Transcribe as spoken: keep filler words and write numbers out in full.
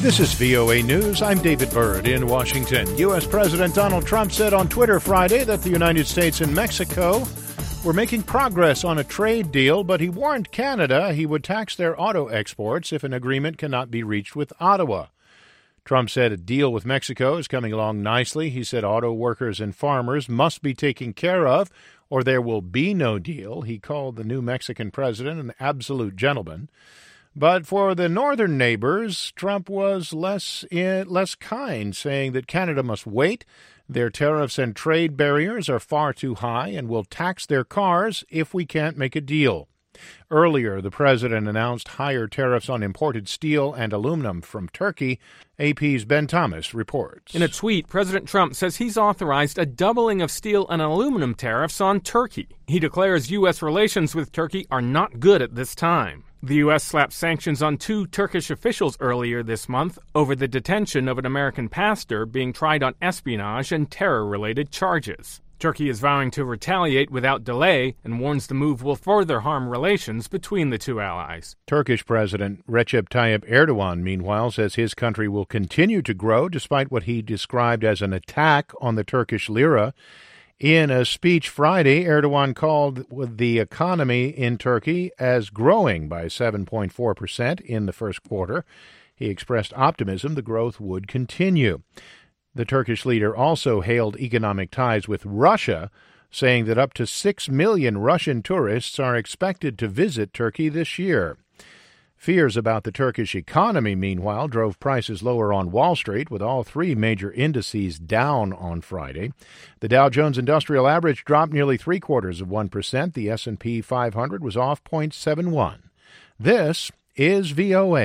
This is V O A News. I'm David Byrd in Washington. U S. President Donald Trump said on Twitter Friday that the United States and Mexico were making progress on a trade deal, but he warned Canada he would tax their auto exports if an agreement cannot be reached with Ottawa. Trump said a deal with Mexico is coming along nicely. He said auto workers and farmers must be taken care of, or there will be no deal. He called the new Mexican president an absolute gentleman. But for the northern neighbors, Trump was less in, less kind, saying that Canada must wait. Their tariffs and trade barriers are far too high and will tax their cars if we can't make a deal. Earlier, the president announced higher tariffs on imported steel and aluminum from Turkey. A P's Ben Thomas reports. In a tweet, President Trump says he's authorized a doubling of steel and aluminum tariffs on Turkey. He declares U S relations with Turkey are not good at this time. The U S slapped sanctions on two Turkish officials earlier this month over the detention of an American pastor being tried on espionage and terror-related charges. Turkey is vowing to retaliate without delay and warns the move will further harm relations between the two allies. Turkish President Recep Tayyip Erdogan, meanwhile, says his country will continue to grow despite what he described as an attack on the Turkish lira. In a speech Friday, Erdogan called the economy in Turkey as growing by seven point four percent in the first quarter. He expressed optimism the growth would continue. The Turkish leader also hailed economic ties with Russia, saying that up to six million Russian tourists are expected to visit Turkey this year. Fears about the Turkish economy, meanwhile, drove prices lower on Wall Street, with all three major indices down on Friday. The Dow Jones Industrial Average dropped nearly three-quarters of one percent. The S and P five hundred was off zero point seven one. This is V O A.